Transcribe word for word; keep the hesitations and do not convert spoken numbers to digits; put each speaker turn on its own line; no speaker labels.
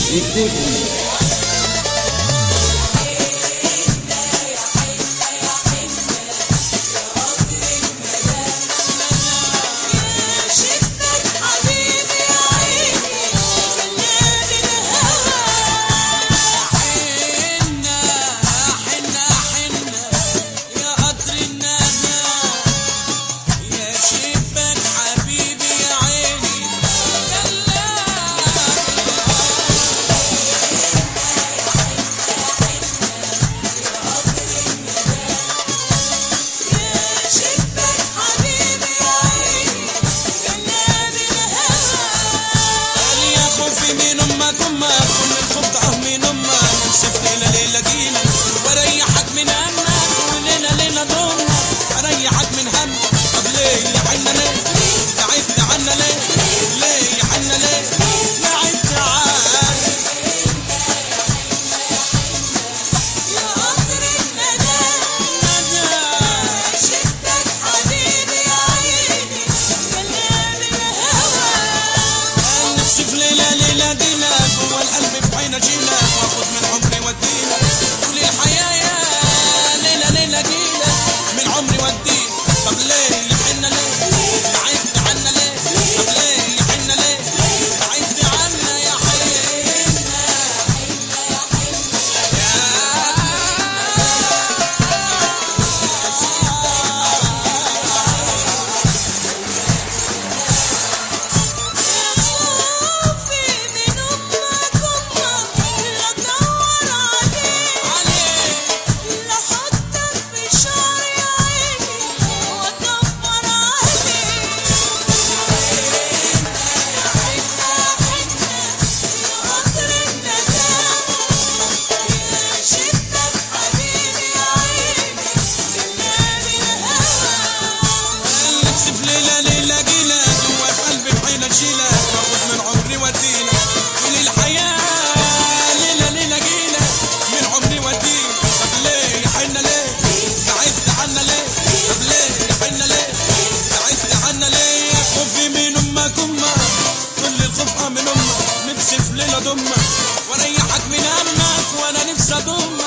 ريكوردينج.
وريحك من همك وليلة ليلة ضمك اريحك من همك. طب ليه يا حنا ليه بعدت عنا ليه؟ ليه يا حنا ليه بعدت عنا؟
يا قطر الندى شفتك حبيبي يا عيني كلام الهوى.
نفسي في ليلة ليلة دينا جوا القلب في عينك جينا واخد من عمري ودينا طول الحياة يا ليلة ليلة جينا من عمري ودينا. طب ليه يا حنا ليه بعدت عنا ليه؟ طب ليه يا حنا ليه بعدت عنا يا حنا؟
خوفي من أمك أمك لا أدور عليك لا أحطك في شعري عيني وأكبر عليك. يا قطر الندى شفتك حبيبي يا عيني كلام الهوى.
نفسي في ليلة ليلة جينا جوا في قلبي في عينك جينا واخد من عمري ودينا طول الحياة ليلة ليلة جينا من عمري ودينا. طب ليه يا حنا ليه بعدت عنا ليه؟ طب ليه يا حنا ليه بعدت عنا ليه؟ خوفي من امك امك كل الخوف من امك نفسي في ليلة ضمك واريحك من همك وانا نفسي اضمك.